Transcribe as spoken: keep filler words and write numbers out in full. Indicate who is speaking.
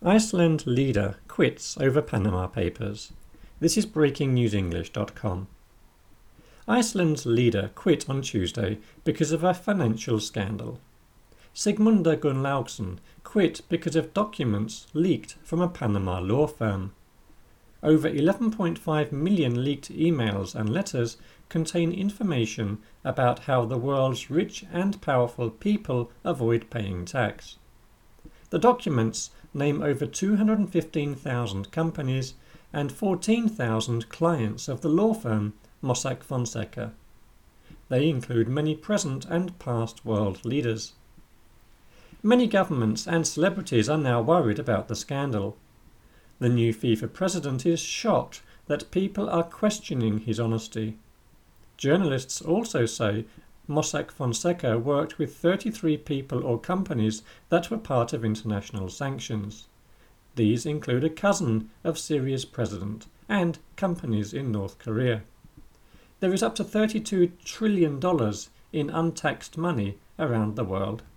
Speaker 1: Iceland leader quits over Panama Papers. This is breaking news english dot com. Iceland's leader quit on Tuesday because of a financial scandal. Sigmunda Gunnlaugsson quit because of documents leaked from a Panama law firm. Over eleven point five million leaked emails and letters contain information about how the world's rich and powerful people avoid paying tax. The documents name over two hundred fifteen thousand companies and fourteen thousand clients of the law firm Mossack Fonseca. They include many present and past world leaders. Many governments and celebrities are now worried about the scandal. The new FIFA president is shocked that people are questioning his honesty. Journalists also say Mossack Fonseca worked with thirty-three people or companies that were part of international sanctions. These include a cousin of Syria's president and companies in North Korea. There is up to thirty-two trillion dollars in untaxed money around the world.